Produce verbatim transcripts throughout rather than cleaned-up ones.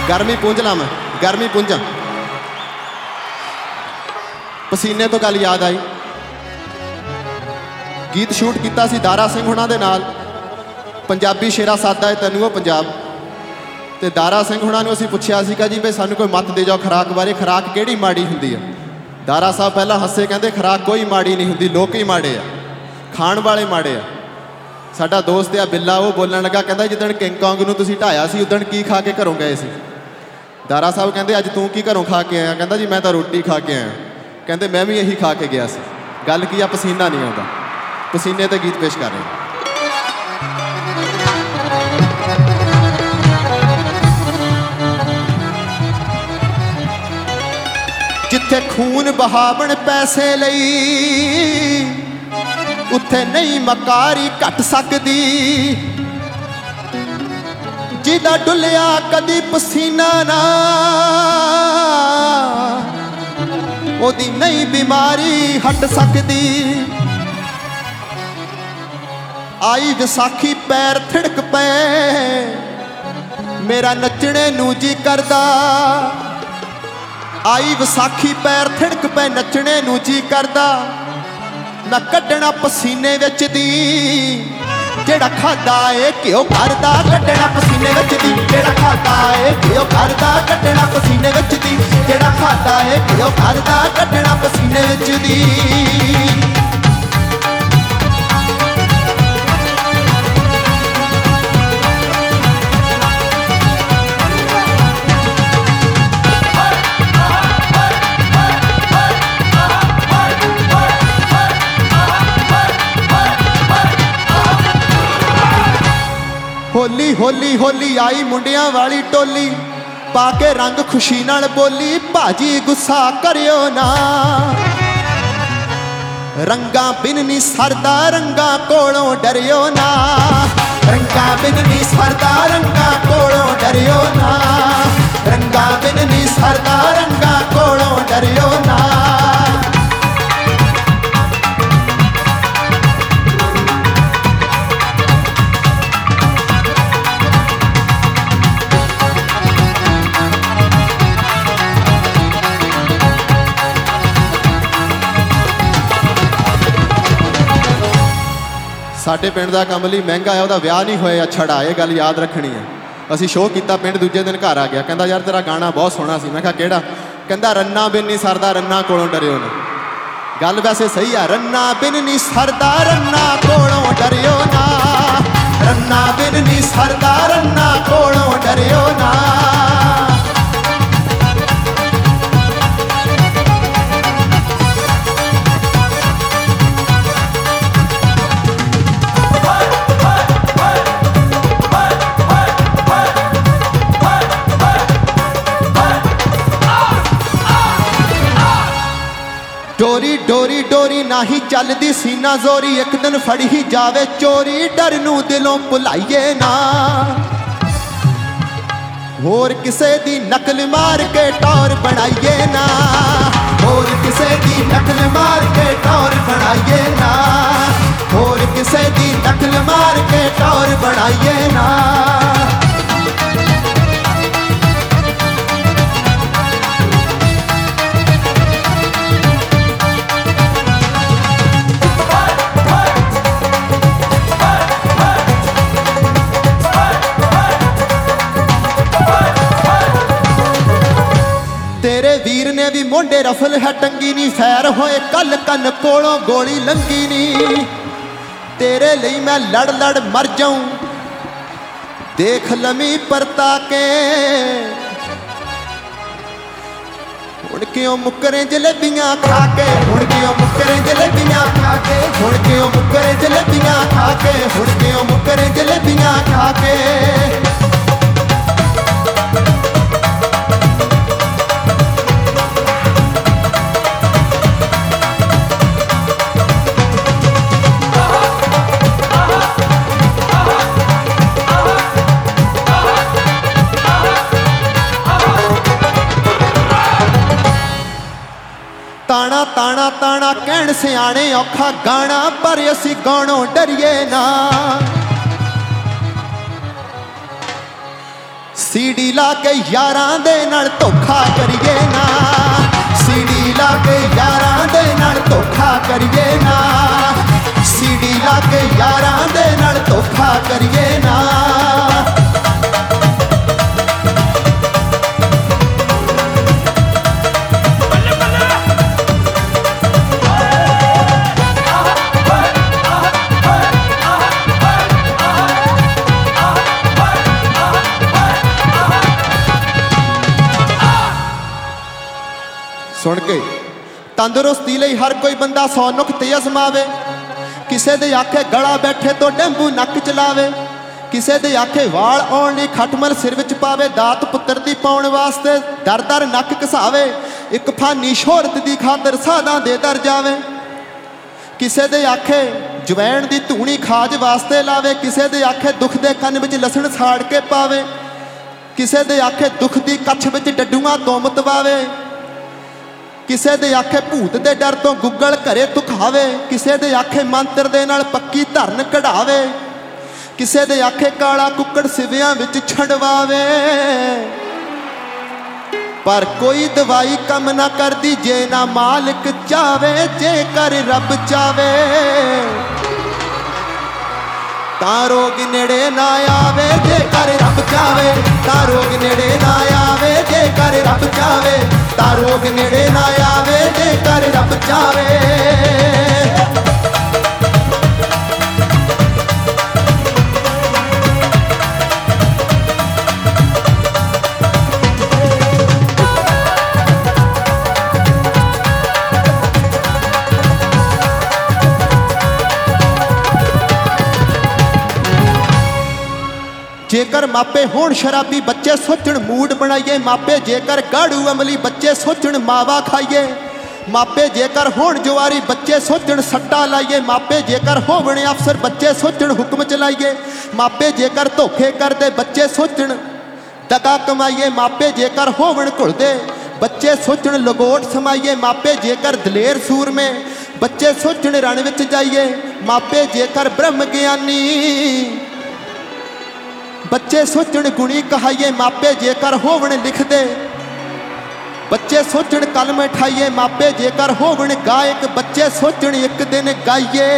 गर्मी पूंज ला मैं गर्मी पूंजा पसीने तो गल याद आई गीत शूट किया सी दारा सिंह हुणां दे नाल पंजाबी शेरा सादा है तैनूं पंजाब ते दारा सिंह हुणां नूं असीं पुछया सीगा जी भाई सानूं कोई मत दे जाओ खुराक बारे खुराक किहड़ी माड़ी हुंदी है दारा साहब पहला हसे कहंदे खुराक कोई माड़ी नहीं हुंदी लोक ही माड़े आ खाण वाले माड़े आ साडा दोस्त आ बिल्ला वो बोलण लगा कहंदा जिद्दण किंग कॉन्ग नूं तुसीं ढाया सी उद्दण की खा के घरों गए सी दारा साहब कहंदे अज तूं की घरों खा के आया कहंदा जी मैं तो रोटी खा के आया कहंदे मैं भी यही खा के गया सी गल की आ पसीना नहीं आउंदा पसीने ते गीत पेश कर रहे हैं जिथे खून बहावण पैसे लई उत्थे नहीं मकारी घट सकदी जिदा डुलिया कदी पसीना ना ओदी नहीं बीमारी हट सकदी आई विसाखी पैर थिड़क पे मेरा नचने नू जी करदा आई विसाखी पैर थिड़क पे नचने नू जी करदा मैं कड्डना पसीने विच दी जेड़ा खाता है घिओ करदा कड्डना पसीने विच दी जेड़ा खाता है घिओ करदा कड्डना पसीने विच दी जेड़ा खाता है घिओ करदा कड्डना पसीने विच दी होली होली होली आई मुंडियां वाली टोली पाके रंग खुशी नाल बोली भाजी गुस्सा करियो ना रंगा बिन नी सरदा रंगा कोलों डरियो ना रंगा बिन नी सरदा रंगा कोलों डरियो ना रंगा बिन नी सरदा रंगा कोलों डरियो ना साडे पिंड दा कमली महंगा है वह विआह नहीं होया छड़ा ये गल याद रखनी है असी शो किया पिंड दूजे दिन घर आ गया कहता यार तेरा गाना बहुत सोहना सी मैं कहा केड़ा कहता रन्ना बिन नहीं सरदा रन्ना कोलों डरियो ना गल वैसे सही है रन्ना बिन नहीं सरदा रन्ना कोलों डरियो ना रन्ना बिन नहीं सरदा रन्ना कोलों डरियो ना डोरी डोरी डोरी नाही चलदी सीना जोरी एक दिन फड़ी ही जावे चोरी डर नू दिलों भुलाइए ना होर किसे दी नकल मार के टौर बनाइए ना होर किसे दी नकल मार के टौर बनाइए ना होर किसे दी नकल मार के टौर बनाइए ना तेरे वीर ने भी मोंडे रफल है टंगी नी फैर होए कल कन कोलों गोली लंगी नी तेरे लिए मैं लड़ लड़ मर जाऊं देख लमी परता के हुण क्यों मुकरे जलेबियां खा के हुण क्यों मुकरे जलेबियां खा के हुण क्यों मुकरे जलेबियां खा के हुण क्यों मुकरे जलेबियां खा के ताना ताना ताना कहण सियाणे औखा गाना पर असी गाणों डरिए ना ਸੀਡੀ ਲਾ ਕੇ ਯਾਰਾਂ ਦੇ ਨਾਲ ਧੋਖਾ ਕਰੀਏ ਨਾ, ਸੀਡੀ ਲਾ ਕੇ ਯਾਰਾਂ ਦੇ ਨਾਲ ਧੋਖਾ ਕਰੀਏ ਨਾ, ਸੀਡੀ ਲਾ ਕੇ ਯਾਰਾਂ ਦੇ ਨਾਲ ਧੋਖਾ ਕਰੀਏ ਨਾ। सुन के तंदुरुस्ती लई हर कोई बंदा सौ नुक्ते अजमावे, किसे दे आखे गला बैठे तो डेंबू नक चलावे, किसे दे आखे वाल आउण लई खटमल सिर विच पावे, दात पुत्तर दी पाउण वास्ते दर दर नक घसावे, एक फानी शोहरत दी खातर साधां दे दर जावे, किसे दे आखे जवैन दी धूनी खाज वास्ते लावे, किसे दे आखे दुख दे कन विच लसण साड़ के पावे, किसे दे आखे दुख दी कच्छ विच डड्डूआं तो मतवावे, किसे दे आखे भूत दे डर तो गुग्गल घरे तुखावे, किसे दे आखे मंत्र दे नाल पक्की धरन कढ़ावे, किसे दे आखे काला कुक्कड़ सिवियां विच छंडवावे, पर कोई दवाई कम ना करदी जे ना मालिक चावे, जे कर रब चावे तां रोग नेड़े ना आवे, जे कर रब चावे तां रोग नेड़े ना आवे, जे कर रब चावे तां रोग नेड़े ना आवे, जे कर रब चावे। जेकर मापे होण शराबी बच्चे सोचण मूड बनाइए, मापे जेकर गाड़ू अमली बच्चे सोचण मावा खाइए, मापे जेकर होण जुआरी बच्चे सोचण सट्टा लाइए, मापे जेकर होवण अफसर बच्चे सोचण हुक्म चलाइए, मापे जेकर धोखे करदे बच्चे सोचण दगा कमाइए, मापे जेकर होवण घुलदे बच्चे सोचण लंगोट समाइए, मापे जेकर दलेर सूर में बच्चे सोचण रण विच जाइए, मापे जेकर ब्रह्म ज्ञानी बच्चे सोचण गुणी कहाइए, मापे जेकर होवण लिखदे बच्चे सोचण कलम ठाइए, मापे जेकर होवण गायक बच्चे सोचण एक दिन गाइए।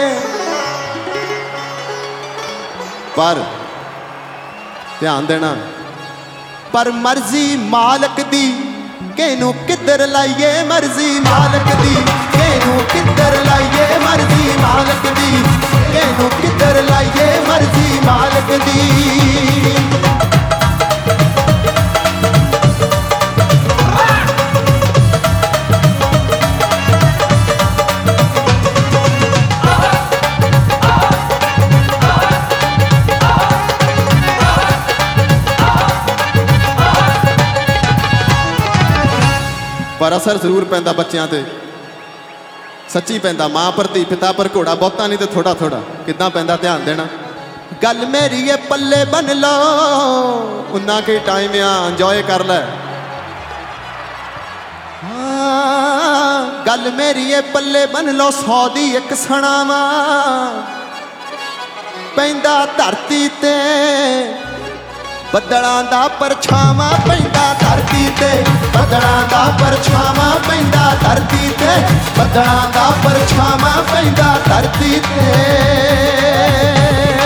पर ध्यान देना, पर मर्जी मालक दी केनू किधर लाइए, मर्जी मालक दी केनू किधर लाइए, मर्जी मालक दी केनू किधर लाइए, मर्जी मालक दी। पर असर जरूर पैंदा बच्चों ते, सच्ची पैंदा माँ पर धी पिता पर घोड़ा, बहुता नहीं तो थोड़ा थोड़ा कितना पैंदा ध्यान देना। गल मेरी ये पल्ले बन लो उन्ना के टाइम आ इंजॉय कर लै, हाँ गल मेरी ये पल्ले बन लो सौ दी एक सणावा, पैंदा धरती ते बदलां दा परछावां, पैंदा धरती ते बदलां दा परछावां, पैंदा धरती ते बदलां दा परछावां, पैंदा धरती ते।